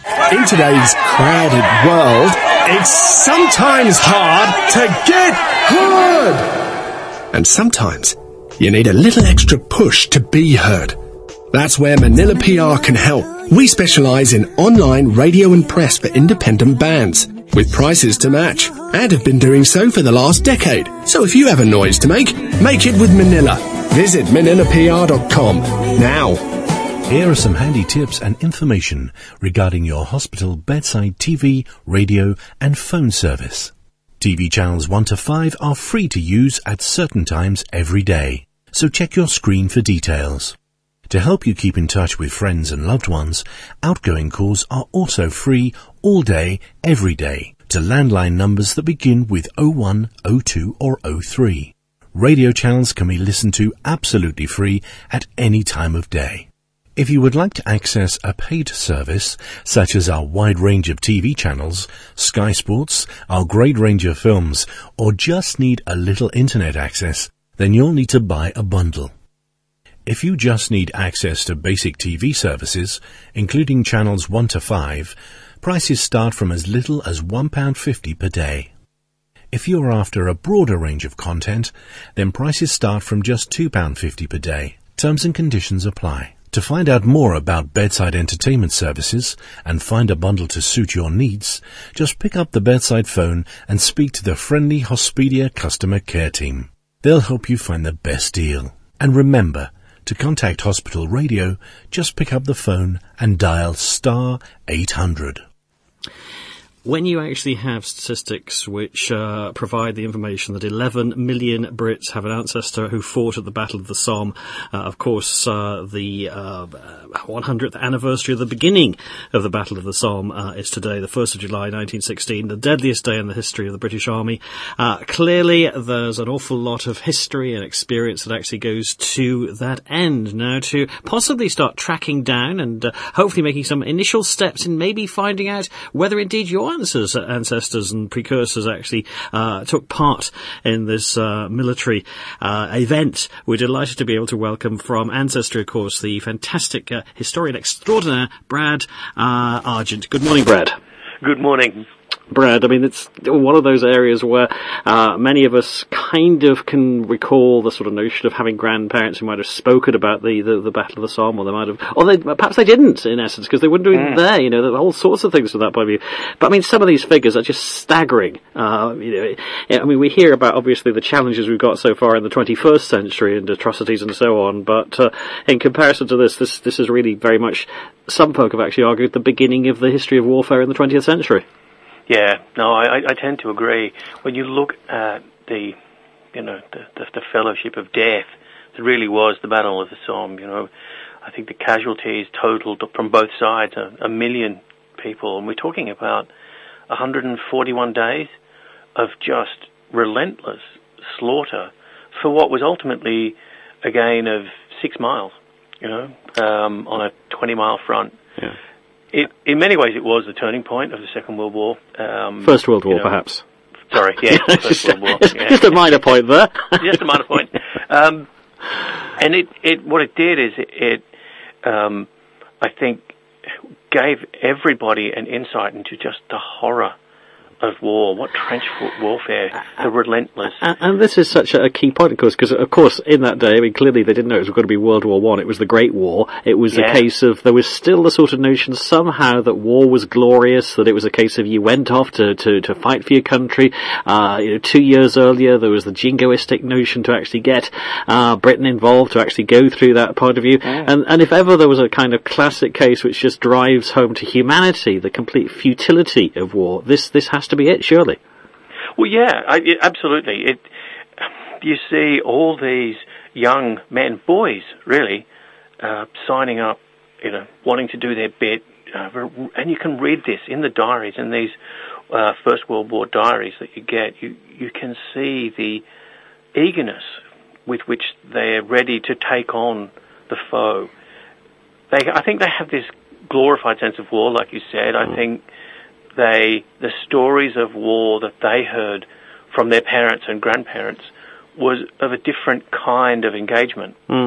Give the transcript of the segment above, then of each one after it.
In today's crowded world, it's sometimes hard to get heard. And sometimes you need a little extra push to be heard. That's where Manila PR can help. We specialise in online radio and press for independent bands, with prices to match, and have been doing so for the last decade. So if you have a noise to make it with Manila. Visit manilapr.com now. Here are some handy tips and information regarding your hospital bedside TV, radio and phone service. TV channels 1 to 5 are free to use at certain times every day, so check your screen for details. To help you keep in touch with friends and loved ones, outgoing calls are also free all day, every day, to landline numbers that begin with 01, 02 or 03. Radio channels can be listened to absolutely free at any time of day. If you would like to access a paid service, such as our wide range of TV channels, Sky Sports, our great range of films, or just need a little internet access, then you'll need to buy a bundle. If you just need access to basic TV services, including channels 1 to 5, prices start from as little as £1.50 per day. If you're after a broader range of content, then prices start from just £2.50 per day. Terms and conditions apply. To find out more about bedside entertainment services and find a bundle to suit your needs, just pick up the bedside phone and speak to the friendly Hospedia customer care team. They'll help you find the best deal. And remember, to contact Hospital Radio, just pick up the phone and dial star 800. When you actually have statistics which provide the information that 11 million Brits have an ancestor who fought at the Battle of the Somme, of course, the 100th anniversary of the beginning of the Battle of the Somme is today, the 1st of July 1916, the deadliest day in the history of the British Army. Clearly, there's an awful lot of history and experience that actually goes to that end. Now, to possibly start tracking down and hopefully making some initial steps in maybe finding out whether indeed your ancestors and precursors actually took part in this military event. We're delighted to be able to welcome from Ancestry, of course, the fantastic historian extraordinaire, Brad Argent. Good morning, Brad. Good morning. Brad, I mean, it's one of those areas where many of us kind of can recall the sort of notion of having grandparents who might have spoken about the Battle of the Somme, or they might have, perhaps they didn't, in essence, because they wouldn't do it there, you know, there are all sorts of things from that point of view. But I mean, some of these figures are just staggering. I mean, we hear about, obviously, the challenges we've got so far in the 21st century and atrocities and so on, but in comparison to this is really very much, some folk have actually argued, the beginning of the history of warfare in the 20th century. Yeah, no, I tend to agree. When you look at the fellowship of death, it really was the Battle of the Somme. You know, I think the casualties totaled from both sides 1 million people, and we're talking about 141 days of just relentless slaughter for what was ultimately a gain of 6 miles. You know, on a 20-mile front. Yeah. In many ways, it was the turning point of the Second World War. First World War, perhaps. Sorry, yeah, First World War. Yeah. Just a minor point there. Just a minor point. And what it did is it I think, gave everybody an insight into just the horror of war, what trench warfare, the relentless. And this is such a key point, of course, because, of course, in that day, I mean, clearly they didn't know it was going to be World War I. It was the Great War. It was a case of, there was still the sort of notion somehow that war was glorious, that it was a case of you went off to fight for your country. 2 years earlier, there was the jingoistic notion to actually get Britain involved, to actually go through that point of view. And if ever there was a kind of classic case which just drives home to humanity the complete futility of war, this has to be it, surely. Well, yeah, absolutely. You see all these young men, boys, really, signing up, wanting to do their bit, and you can read this in the diaries, in these First World War diaries that you get. You can see the eagerness with which they're ready to take on the foe. I think they have this glorified sense of war, like you said. I think the stories of war that they heard from their parents and grandparents was of a different kind of engagement.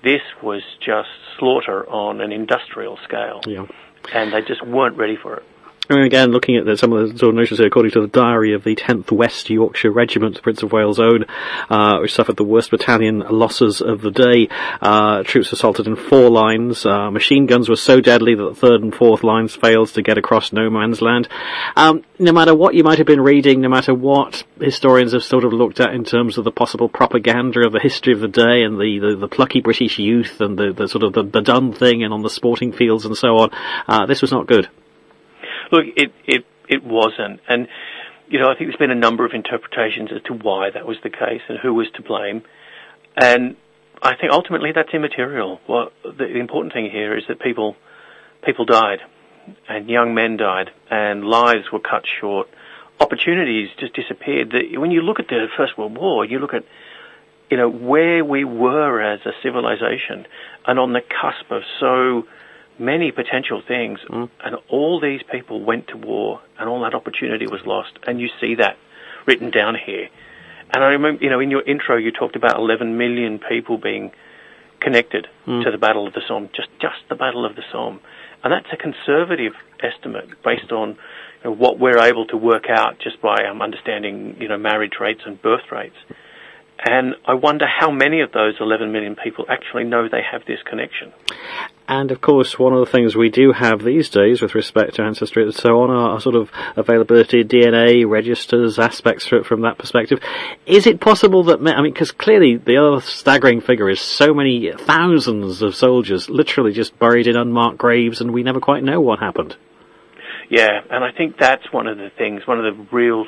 this was just slaughter on an industrial scale. Yeah. And they just weren't ready for it. And again, looking at some of the sort of notions here, according to the diary of the 10th West Yorkshire Regiment, the Prince of Wales' own, which suffered the worst battalion losses of the day. Troops assaulted in 4 lines. Machine guns were so deadly that the 3rd and 4th lines failed to get across no man's land. No matter what you might have been reading, no matter what historians have sort of looked at in terms of the possible propaganda of the history of the day and the plucky British youth and the sort of the done thing and on the sporting fields and so on, this was not good. Look, it wasn't. And, you know, I think there's been a number of interpretations as to why that was the case and who was to blame. And I think ultimately that's immaterial. Well, the important thing here is that people died, and young men died, and lives were cut short. Opportunities just disappeared. When you look at the First World War, you look at, you know, where we were as a civilization and on the cusp of so many potential things, and all these people went to war, and all that opportunity was lost, and you see that written down here. And I remember, you know, in your intro you talked about 11 million people being connected to the Battle of the Somme, just the Battle of the Somme. And that's a conservative estimate based on, you know, what we're able to work out just by understanding, you know, marriage rates and birth rates. And I wonder how many of those 11 million people actually know they have this connection. And, of course, one of the things we do have these days with respect to ancestry and so on are sort of availability, DNA, registers, aspects from that perspective. Is it possible that, I mean, because clearly the other staggering figure is so many thousands of soldiers literally just buried in unmarked graves, and we never quite know what happened. Yeah, and I think that's one of the things, one of the real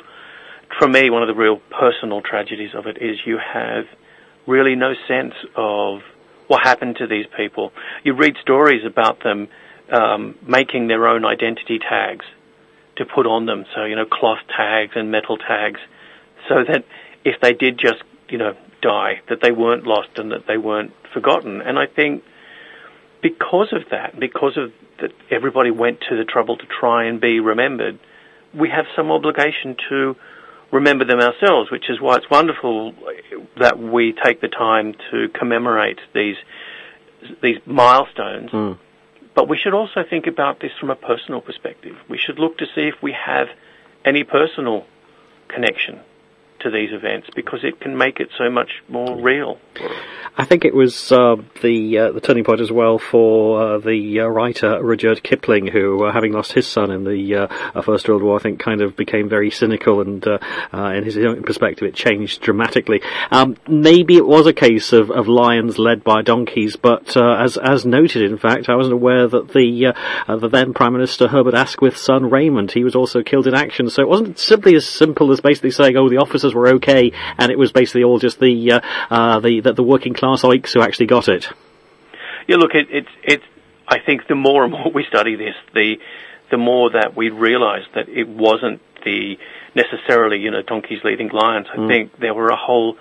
personal tragedies of it is you have really no sense of what happened to these people. You read stories about them making their own identity tags to put on them, so, you know, cloth tags and metal tags, so that if they did just, you know, die, that they weren't lost and that they weren't forgotten. And I think because of that everybody went to the trouble to try and be remembered, we have some obligation to remember them ourselves, which is why it's wonderful that we take the time to commemorate these milestones. But we should also think about this from a personal perspective. We should look to see if we have any personal connection to these events, because it can make it so much more real. I think it was the turning point as well for the writer Rudyard Kipling, who, having lost his son in the First World War, I think kind of became very cynical, and in his own perspective it changed dramatically. Maybe it was a case of lions led by donkeys, but as noted, in fact, I wasn't aware that the then Prime Minister Herbert Asquith's son Raymond, he was also killed in action. So it wasn't simply as simple as basically saying, oh, the officers were okay, and it was basically all just the working class oiks who actually got it. Yeah, look, it's. I think the more and more we study this, the more that we realise that it wasn't necessarily, you know, donkeys leading lions. I think there were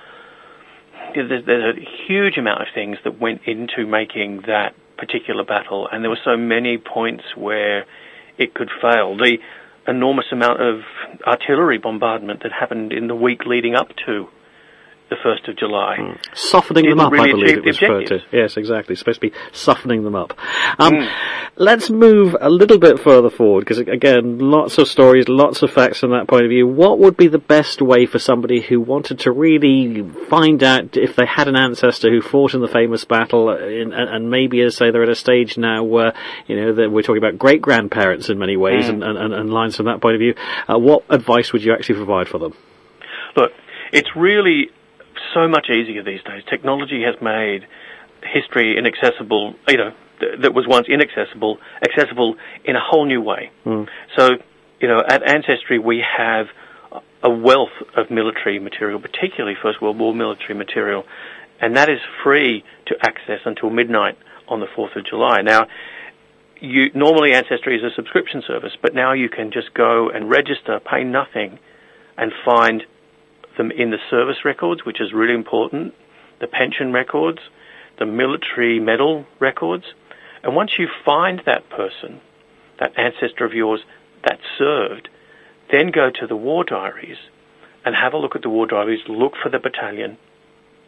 there's a huge amount of things that went into making that particular battle, and there were so many points where it could fail. The enormous amount of artillery bombardment that happened in the week leading up to the 1st of July. Softening them up, really, I believe it was referred to. Yes, exactly. It's supposed to be softening them up. Let's move a little bit further forward, because, again, lots of stories, lots of facts from that point of view. What would be the best way for somebody who wanted to really find out if they had an ancestor who fought in the famous battle, and maybe, as say, they're at a stage now where, you know, that we're talking about great-grandparents in many ways, and lines from that point of view, what advice would you actually provide for them? Look, it's really so much easier these days. Technology has made history inaccessible, you know, that was once inaccessible, accessible in a whole new way. So, you know, at Ancestry we have a wealth of military material, particularly First World War military material, and that is free to access until midnight on the 4th of July. Now, normally Ancestry is a subscription service, but now you can just go and register, pay nothing, and find them in the service records, which is really important, the pension records, the military medal records. And once you find that person, that ancestor of yours that served, then go to the war diaries and have a look at the war diaries, look for the battalion,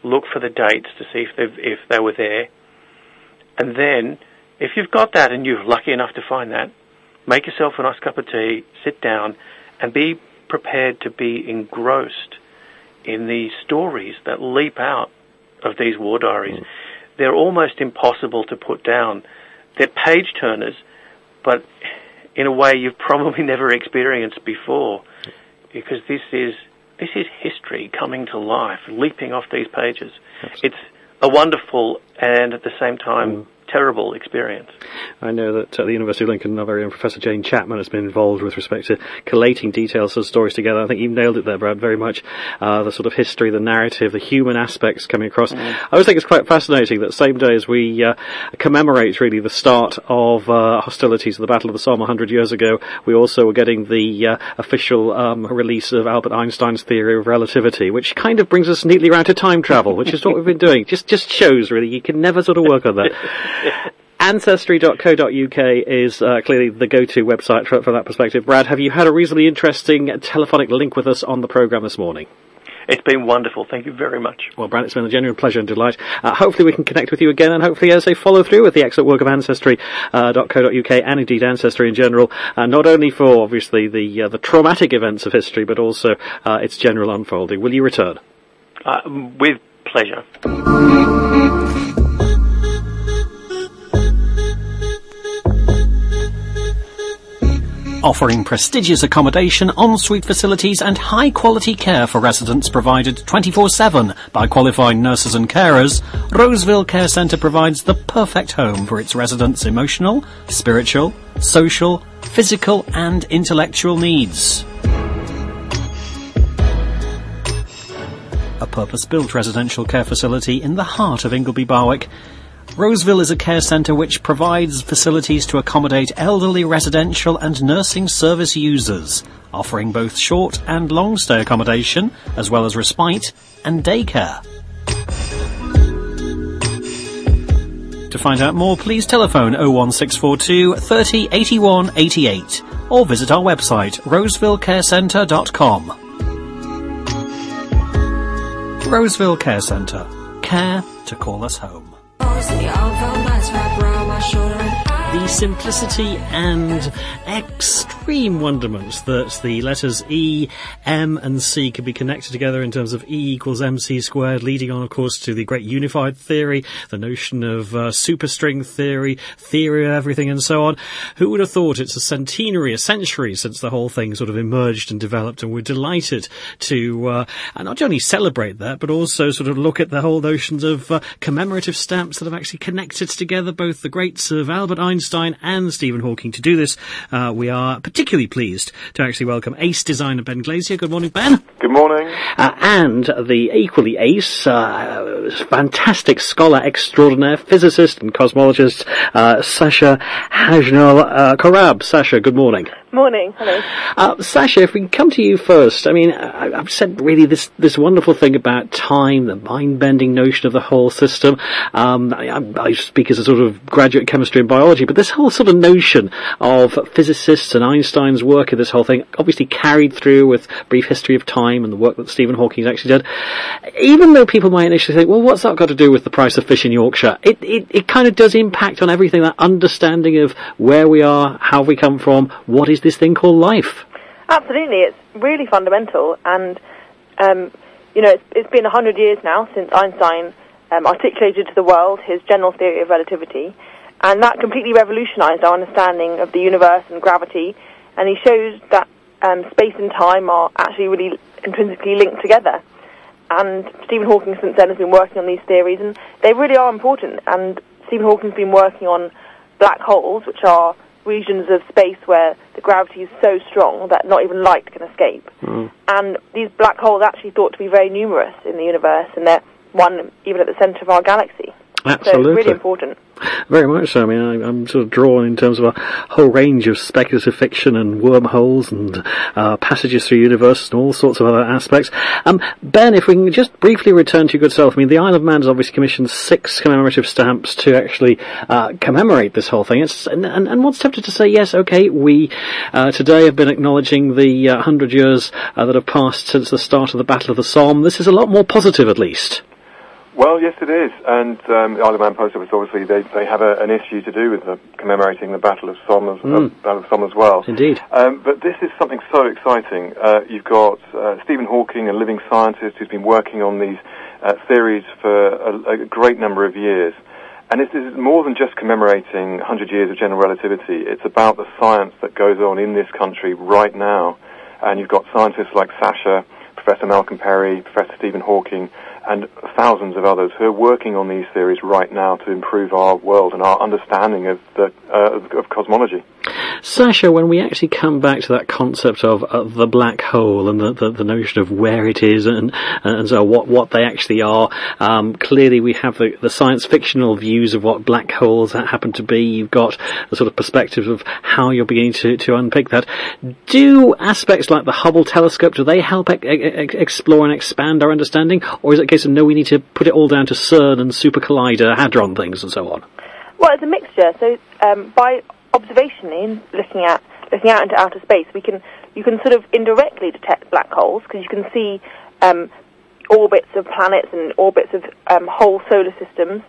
look for the dates to see if they were there. And then, if you've got that and you're lucky enough to find that, make yourself a nice cup of tea, sit down, and be prepared to be engrossed in the stories that leap out of these war diaries. They're almost impossible to put down. They're page turners, but in a way you've probably never experienced before, because this is history coming to life, leaping off these pages. It's a wonderful and at the same time terrible experience. I know that at the University of Lincoln, our very own Professor Jane Chapman has been involved with respect to collating details of stories together. I think you've nailed it there, Brad, very much. The sort of history, the narrative, the human aspects coming across. I always think it's quite fascinating that same day as we commemorate really the start of hostilities of the Battle of the Somme 100 years ago, we also were getting the official release of Albert Einstein's theory of relativity, which kind of brings us neatly around to time travel, which is what we've been doing. Just shows, really, you can never sort of work on that. Ancestry.co.uk is clearly the go-to website for that perspective. Brad, have you had a reasonably interesting telephonic link with us on the programme this morning? It's been wonderful. Thank you very much. Well, Brad, it's been a genuine pleasure and delight. Hopefully we can connect with you again, and hopefully, as they follow through with the excellent work of Ancestry.co.uk and indeed Ancestry in general, not only for, obviously, the traumatic events of history, but also its general unfolding. Will you return? With pleasure. Offering prestigious accommodation, en-suite facilities and high-quality care for residents provided 24/7 by qualified nurses and carers, Roseville Care Centre provides the perfect home for its residents' emotional, spiritual, social, physical and intellectual needs. A purpose-built residential care facility in the heart of Ingleby Barwick, Roseville is a care centre which provides facilities to accommodate elderly residential and nursing service users, offering both short and long stay accommodation, as well as respite and daycare. To find out more, please telephone 01642 30 81 88 or visit our website rosevillecarecentre.com. Roseville Care Centre. Care to call us home. The simplicity and extreme wonderment that the letters E, M and C can be connected together in terms of E equals MC squared, leading on, of course, to the great unified theory, the notion of superstring theory, theory of everything and so on. Who would have thought it's a centenary, a century since the whole thing sort of emerged and developed, and we're delighted to not only celebrate that, but also sort of look at the whole notions of commemorative stamps that have actually connected together both the greats of Albert Einstein and Stephen Hawking. To do this, we are particularly pleased to actually welcome ace designer Ben Glazier. Good morning, Ben. Good morning. And the equally ace, fantastic scholar extraordinaire, physicist and cosmologist, Sasha Hajnal-Korab. Sasha, good morning. Morning. Hello. Sasha, if we can come to you first. I mean, I've said really this wonderful thing about time, the mind-bending notion of the whole system. I speak as a sort of graduate chemistry and biology, but this whole sort of notion of physicists and Einstein's work in this whole thing obviously carried through with Brief History of Time and the work that Stephen Hawking actually did. Even though people might initially think, well, what's that got to do with the price of fish in Yorkshire? It kind of does impact on everything, that understanding of where we are, how we come from, what is this thing called life? Absolutely, it's really fundamental, and it's been 100 years now since Einstein articulated to the world his general theory of relativity, and that completely revolutionized our understanding of the universe and gravity, and he shows that space and time are actually really intrinsically linked together. And Stephen Hawking since then has been working on these theories, and they really are important. And Stephen Hawking's been working on black holes, which are regions of space where the gravity is so strong that not even light can escape. And these black holes are actually thought to be very numerous in the universe, and they're one even at the centre of our galaxy. Absolutely. So it's really important. Very much so. I mean, I'm sort of drawn in terms of a whole range of speculative fiction and wormholes and passages through universes and all sorts of other aspects. Ben, if we can just briefly return to your good self. I mean, the Isle of Man has obviously commissioned 6 commemorative stamps to actually commemorate this whole thing. And what's tempted to say, yes, okay, we today have been acknowledging the 100 years that have passed since the start of the Battle of the Somme. This is a lot more positive, at least. Well, yes, it is. And the Isle of Man Post Office, obviously, they have an issue to do with commemorating the Battle of Somme as well. Indeed. But this is something so exciting. You've got Stephen Hawking, a living scientist who's been working on these theories for a great number of years. And this is more than just commemorating 100 years of general relativity. It's about the science that goes on in this country right now. And you've got scientists like Sasha, Professor Malcolm Perry, Professor Stephen Hawking, and thousands of others who are working on these theories right now to improve our world and our understanding of cosmology. Sasha, when we actually come back to that concept of the black hole and the notion of where it is and so what they actually are, clearly we have the science fictional views of what black holes happen to be. You've got the sort of perspective of how you're beginning to unpick that. Do aspects like the Hubble telescope, do they help explore and expand our understanding, or is it a case of no, we need to put it all down to CERN and Super Collider, Hadron things and so on? Well, it's a mixture. So by observationally looking out into outer space, you can sort of indirectly detect black holes because you can see orbits of planets and orbits of whole solar systems,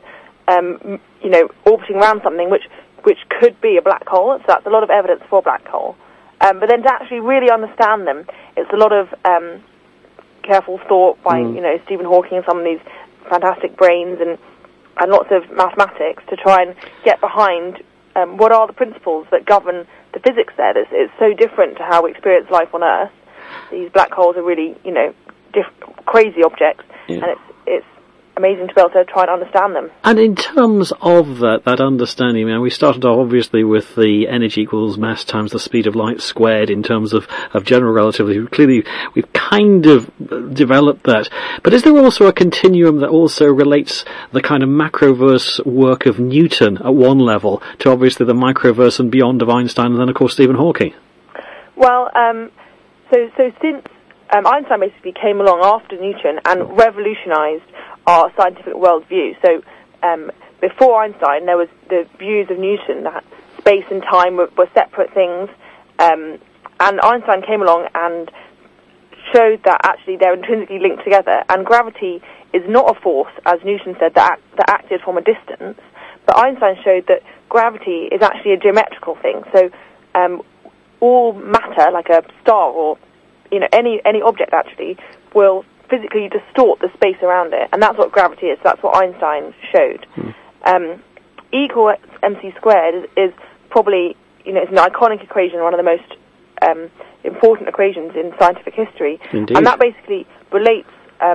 orbiting around something which could be a black hole. So that's a lot of evidence for a black hole. But then to actually really understand them, it's a lot of careful thought by Stephen Hawking and some of these fantastic brains and lots of mathematics to try and get behind what are the principles that govern the physics there. It's so different to how we experience life on Earth. These black holes are really, crazy objects, and it's amazing to be able to try and understand them. And in terms of that understanding, we started off obviously with the energy equals mass times the speed of light squared in terms of general relativity. Clearly, we've kind of developed that. But is there also a continuum that also relates the kind of macroverse work of Newton at one level to obviously the microverse and beyond of Einstein and then, of course, Stephen Hawking? Well, so since Einstein basically came along after Newton and revolutionized our scientific worldview. So before Einstein, there was the views of Newton that space and time were separate things, and Einstein came along and showed that actually they're intrinsically linked together, and gravity is not a force, as Newton said, that acted from a distance, but Einstein showed that gravity is actually a geometrical thing. So all matter, like a star or any object actually, will physically distort the space around it, and that's what gravity is. That's what Einstein showed. E equals mc squared is probably, it's an iconic equation, one of the most important equations in scientific history. Indeed. And that basically relates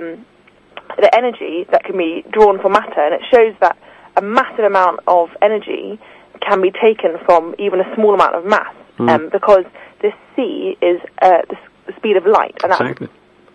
the energy that can be drawn from matter, and it shows that a massive amount of energy can be taken from even a small amount of mass, because this c is the speed of light, and that's exactly.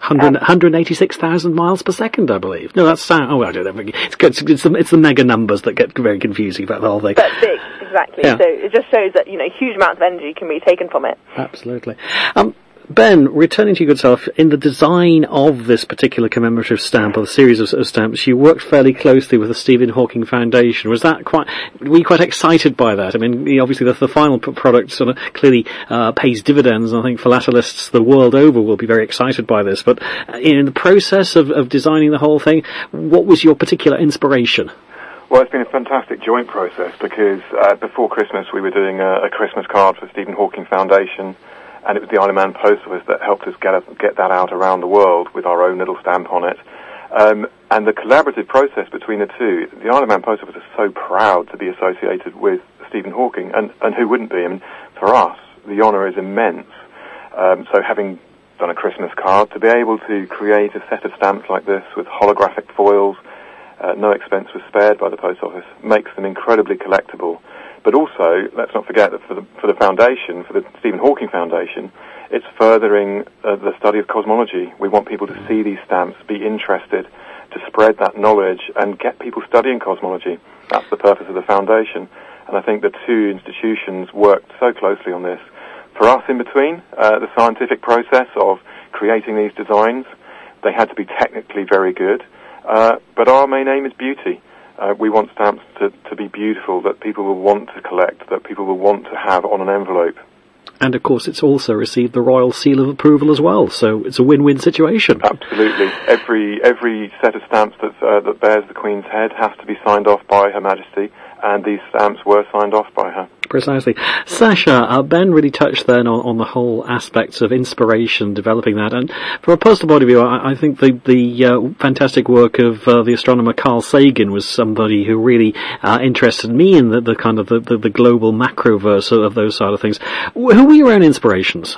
186,000 miles per second, I believe. No, that's sound. Oh, I don't know. It's the mega numbers that get very confusing about the whole thing. That's big, exactly. Yeah. So it just shows that huge amounts of energy can be taken from it. Absolutely. Ben, returning to your good self, in the design of this particular commemorative stamp, or the series of stamps, you worked fairly closely with the Stephen Hawking Foundation. Were you quite excited by that? I mean, obviously the final product sort of clearly pays dividends, and I think philatelists the world over will be very excited by this. But in the process of designing the whole thing, what was your particular inspiration? Well, it's been a fantastic joint process because before Christmas we were doing a Christmas card for Stephen Hawking Foundation, and it was the Isle of Man Post Office that helped us get that out around the world with our own little stamp on it. And the collaborative process between the two, the Isle of Man Post Office is so proud to be associated with Stephen Hawking, and who wouldn't be? I mean, for us, the honour is immense. So having done a Christmas card, to be able to create a set of stamps like this with holographic foils, no expense was spared by the Post Office, makes them incredibly collectible. But also, let's not forget that for the foundation, for the Stephen Hawking Foundation, it's furthering the study of cosmology. We want people to see these stamps, be interested, to spread that knowledge, and get people studying cosmology. That's the purpose of the foundation. And I think the two institutions worked so closely on this. For us in between, the scientific process of creating these designs, they had to be technically very good. But our main aim is beauty. We want stamps to be beautiful, that people will want to collect, that people will want to have on an envelope. And, of course, it's also received the Royal Seal of Approval as well, so it's a win-win situation. Absolutely. Every set of stamps that bears the Queen's head has to be signed off by Her Majesty, and these stamps were signed off by her. Precisely. Sasha, Ben really touched then on the whole aspects of inspiration, developing that. And from a personal point of view, I think the fantastic work of the astronomer Carl Sagan was somebody who really interested me in the kind of the global macroverse of those side of things. Who were your own inspirations?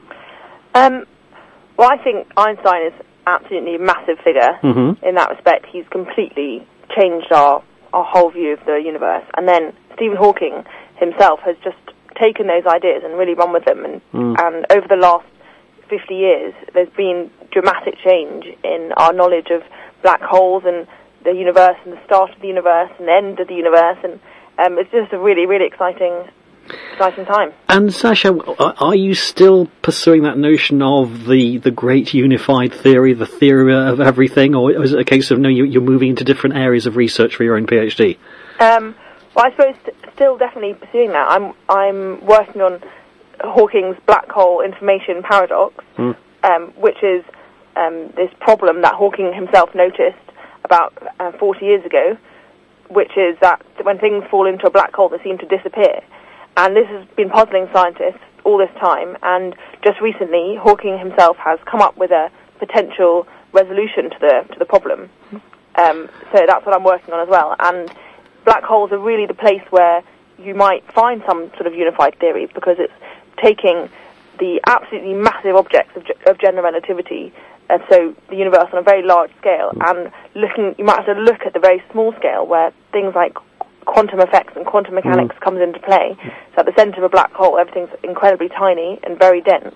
Well, I think Einstein is absolutely a massive figure in that respect. He's completely changed our whole view of the universe. And then Stephen Hawking himself has just taken those ideas and really run with them. And over the last 50 years, there's been dramatic change in our knowledge of black holes and the universe and the start of the universe and the end of the universe. And it's just a really, really exciting time. And Sasha, are you still pursuing that notion of the great unified theory, the theory of everything, or is it a case of no, you're moving into different areas of research for your own PhD? Well, I suppose still definitely pursuing that. I'm working on Hawking's black hole information paradox, which is this problem that Hawking himself noticed about 40 years ago, which is that when things fall into a black hole, they seem to disappear. And this has been puzzling scientists all this time, and just recently Hawking himself has come up with a potential resolution to the problem. So that's what I'm working on as well. And black holes are really the place where you might find some sort of unified theory, because it's taking the absolutely massive objects of general relativity, so the universe on a very large scale, and you might have to look at the very small scale where things like quantum effects and quantum mechanics comes into play. So at the centre of a black hole, everything's incredibly tiny and very dense.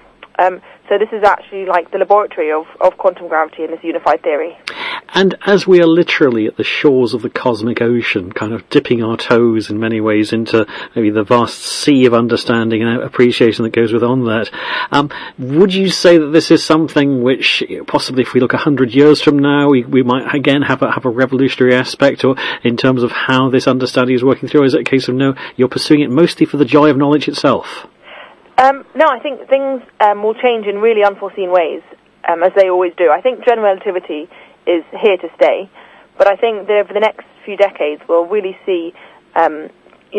So this is actually like the laboratory of quantum gravity in this unified theory. And as we are literally at the shores of the cosmic ocean, kind of dipping our toes in many ways into maybe the vast sea of understanding and appreciation that goes with on that, would you say that this is something which possibly if we look 100 years from now, we might again have a revolutionary aspect, or in terms of how this understanding is working through? Or is it a case of no, you're pursuing it mostly for the joy of knowledge itself? No, I think things will change in really unforeseen ways, as they always do. I think general relativity is here to stay, but I think that over the next few decades we'll really see, a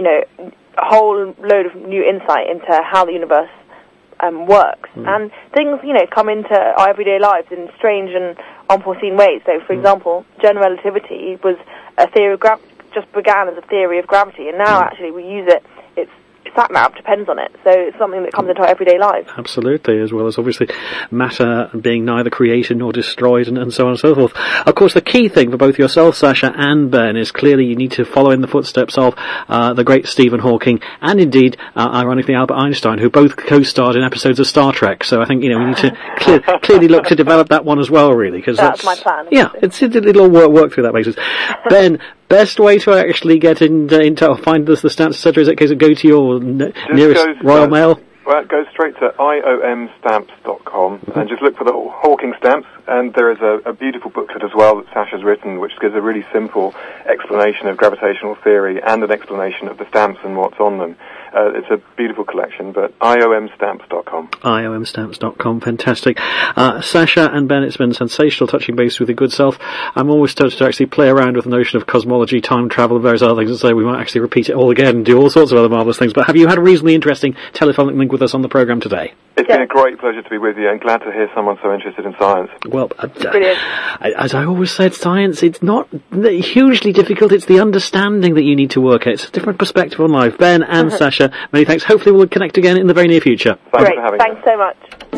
whole load of new insight into how the universe works. And things, come into our everyday lives in strange and unforeseen ways. So, for example, general relativity was a theory of just began as a theory of gravity, and now actually we use it. Sat nav depends on it, so it's something that comes into our everyday lives. Absolutely, as well as obviously matter being neither created nor destroyed, and so on and so forth. Of course, the key thing for both yourself, Sasha, and Ben is clearly you need to follow in the footsteps of the great Stephen Hawking, and indeed, ironically, Albert Einstein, who both co-starred in episodes of Star Trek. So I think we need to clearly look to develop that one as well, really, because that's my plan. Yeah, it'll work through that basis. Ben, best way to actually get into or find the stamps, etc., is it a case of go to your nearest Royal Mail? Well, go straight to iomstamps.com and just look for the Hawking stamps. And there is a beautiful booklet as well that Sasha's written, which gives a really simple explanation of gravitational theory and an explanation of the stamps and what's on them. It's a beautiful collection, but iomstamps.com. iomstamps.com, fantastic. Sasha and Ben, it's been sensational touching base with your good self. I'm always touched to actually play around with the notion of cosmology, time travel, and various other things, and so we might actually repeat it all again and do all sorts of other marvellous things. But have you had a reasonably interesting telephonic link with us on the programme today? It's been a great pleasure to be with you, and glad to hear someone so interested in science. Well, as I always said, science, it's not hugely difficult, it's the understanding that you need to work at. It's a different perspective on life. Ben and Sasha, many thanks. Hopefully we'll connect again in the very near future. Thanks for having us. Thanks so much.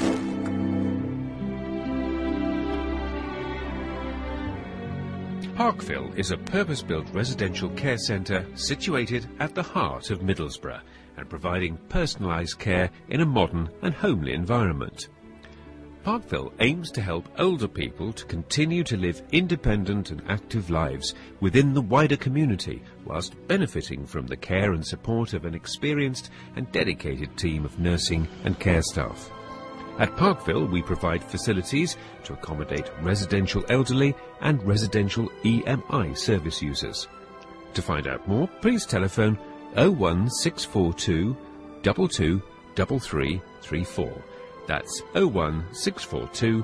Parkville is a purpose-built residential care centre situated at the heart of Middlesbrough and providing personalised care in a modern and homely environment. Parkville aims to help older people to continue to live independent and active lives within the wider community whilst benefiting from the care and support of an experienced and dedicated team of nursing and care staff. At Parkville, we provide facilities to accommodate residential elderly and residential EMI service users. To find out more, please telephone 01642 22 3334. That's 01642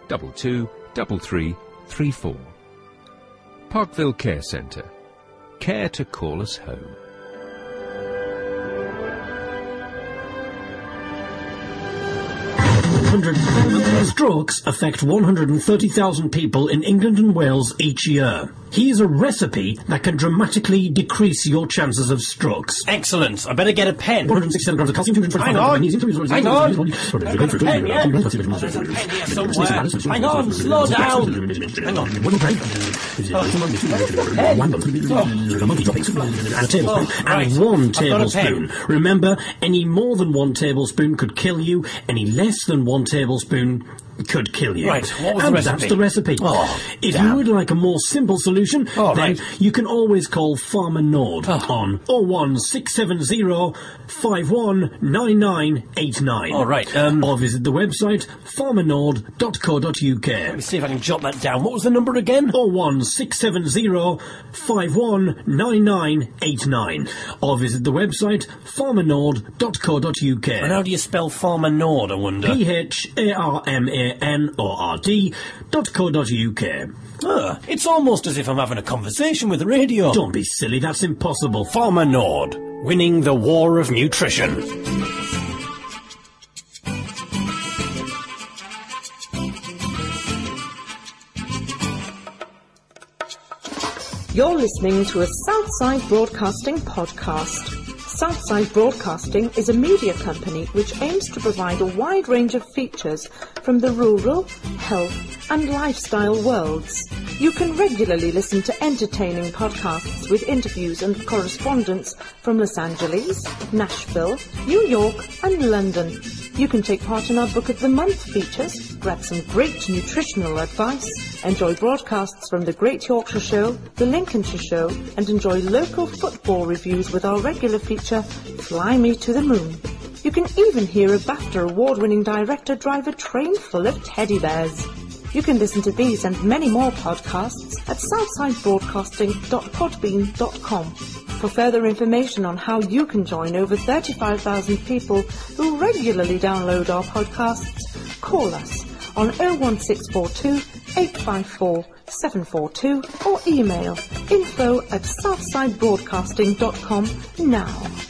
223334. Parkville Care Centre. Care to call us home. Strokes affect 130,000 people in England and Wales each year. Here's a recipe that can dramatically decrease your chances of strokes. Excellent. I better get a pen. 167 grams of calcium, 225 Hang on. Hang on. I've got a pen, yeah? There's a pen here somewhere. Hang on, slow down. Hang on. And a tablespoon. And 1 tablespoon. Remember, any more than 1 tablespoon could kill you. Any less than 1 tablespoon could kill you. Right, what was the recipe? That's the recipe. If you would like a more simple solution, then you can always call Farmer Nord on 01670 519989. All right. Or visit the website farmernord.co.uk. Let me see if I can jot that down. What was the number again? 01670 519989. Or visit the website farmernord.co.uk. And how do you spell Farmer Nord, I wonder? PHARMANORD.co.uk. It's almost as if I'm having a conversation with the radio. Don't be silly, that's impossible. Farmer Nord, winning the war of nutrition. You're listening to a Southside Broadcasting podcast. Southside Broadcasting is a media company which aims to provide a wide range of features from the rural, health and lifestyle worlds. You can regularly listen to entertaining podcasts with interviews and correspondence from Los Angeles, Nashville, New York and London. You can take part in our Book of the Month features, grab some great nutritional advice, enjoy broadcasts from the Great Yorkshire Show, the Lincolnshire Show, and enjoy local football reviews with our regular feature, Fly Me to the Moon. You can even hear a BAFTA award-winning director drive a train full of teddy bears. You can listen to these and many more podcasts at southsidebroadcasting.podbean.com. For further information on how you can join over 35,000 people who regularly download our podcasts, call us on 01642 854 742 or email info@southsidebroadcasting.com now.